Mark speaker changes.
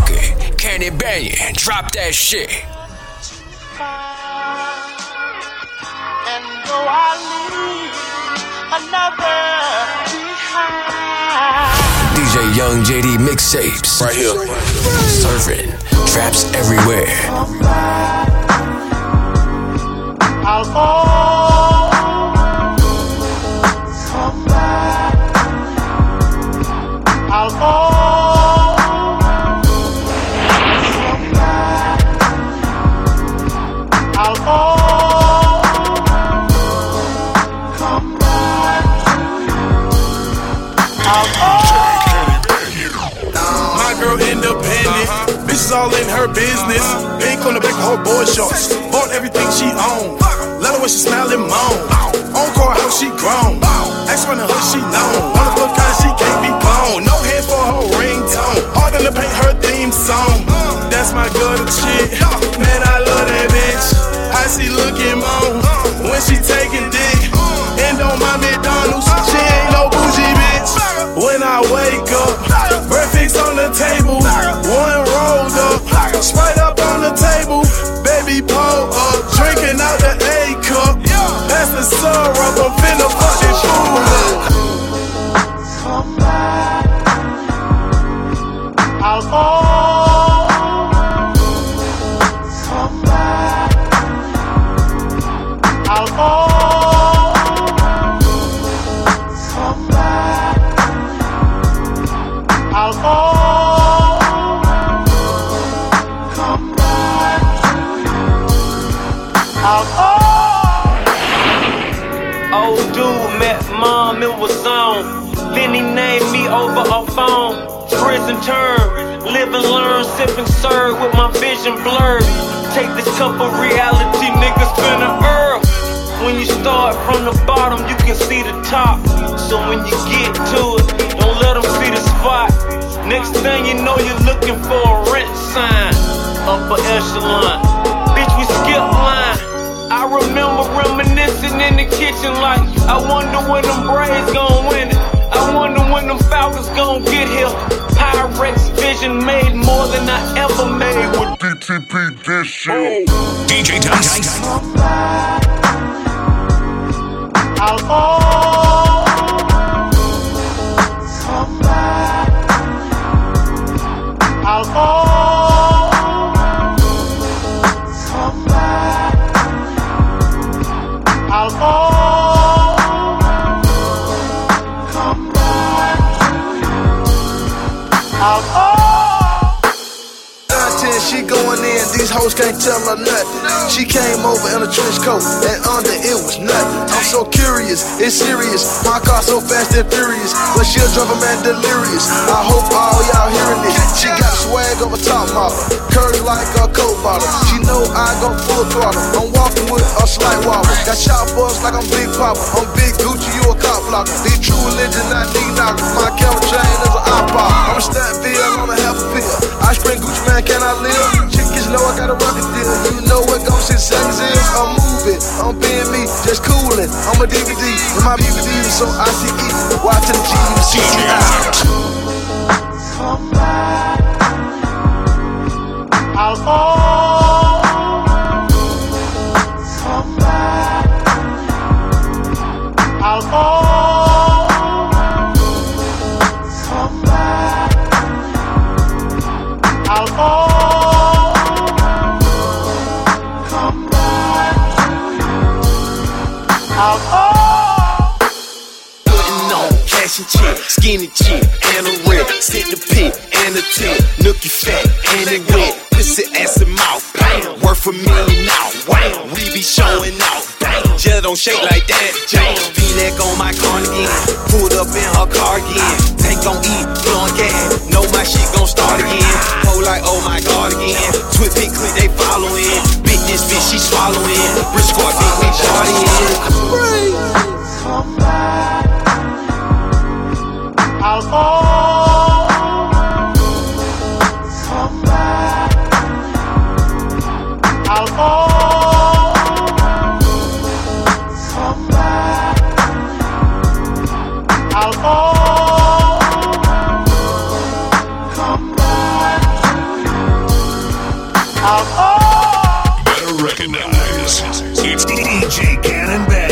Speaker 1: Funky, Kenny Banyan, drop that shit.
Speaker 2: And though I leave another behind.
Speaker 1: DJ Young JD mixtapes. Right here. Serving traps everywhere.
Speaker 2: I'll go. Come back. I'll go. Come back. I'll go. Come back. I'll go.
Speaker 3: My girl independent, bitches all in her business. Pink on the back of her boy shorts. Bought everything she owned. Let her when she smile and moan. Encore how she grown. Ask around the hood she known. Wanna look kind she can't be blown. No head for her ringtone. Hard to paint her theme song. That's my girl to shit. Man, I love that bitch. How she looking moan when she taking dick. And don't mind McDonald's. She ain't no bougie bitch. When I wake up, breakfast on the table, one rolled up, Sprite up on the table, baby pull up, drinking out the A cup, pass the syrup, I'm finna fuck this fool up.
Speaker 2: Come back. I'll go. Come back. I'll go. Come back. I'll go. Come back. I'll go.
Speaker 4: Old dude met mom, it was on. Then he named me over a phone. Prison term, live and learn, sip and serve with my vision blurred. Take this cup of reality, niggas finna earn. When you start from the bottom, you can see the top. So when you get to it, don't let them see the spot. Next thing you know, you're looking for a rent sign. Upper echelon, bitch, we skip line. I remember reminiscing in the kitchen like, I wonder when them Braves gon' win it. I wonder when them Falcons gon' get here. Pyrex vision made more than I ever made with DTP this shit.
Speaker 1: DJ Tyson.
Speaker 2: Come back. I'll go. Come back. I'll go. Come back. I'll go. Come back. I'll go.
Speaker 5: She going in, these hoes can't tell her nothing. She came over in a trench coat, and under it was nothing. I'm so curious, it's serious. My car so fast and furious, but she'll drive a man delirious. I hope all y'all hearing this. She got swag over top model, curves like a coke bottle. She know I go full throttle. I'm walking with a slight wobble. Got shot buzz like I'm Big Papa. I'm Big Gucci, you a cop blocker. These true religion, not knee knockers. My camera chain is an iPod. I'm a Stanville on a half a pill. I spring Gucci, man, can I live? Chickens know I got a rocket deal. You know what gon' 6 seconds is? I'm moving, I'm being me, just coolin'. I'm a DVD in my DVD, so I see E. Watching the GUC.
Speaker 2: Come back. I'll go. Come back. I'll go. Come back. I'll go. Come back. I'll go.
Speaker 6: Putting on cash and chick, skinny chick, and a red. Sit the pit and a tip, nookie fat and it wet. Pussy ass and mouth, bam. Worth $1 million now, wham. We be showing out, bam. Just don't shake like that, jam. V-neck on my cardigan, pulled up in her car again. Tank gon' eat, blowing gas. Know my shit gon' start again. Whole like, oh my god again. Twit big click, they following. Big this bitch, she swallowing. Rich squad, big we partying.
Speaker 2: Come back. I'll go. Come back. I'll go. Come back. I'll go. Come back. I'm on.
Speaker 7: Better recognize it's DJ Cannon Bad.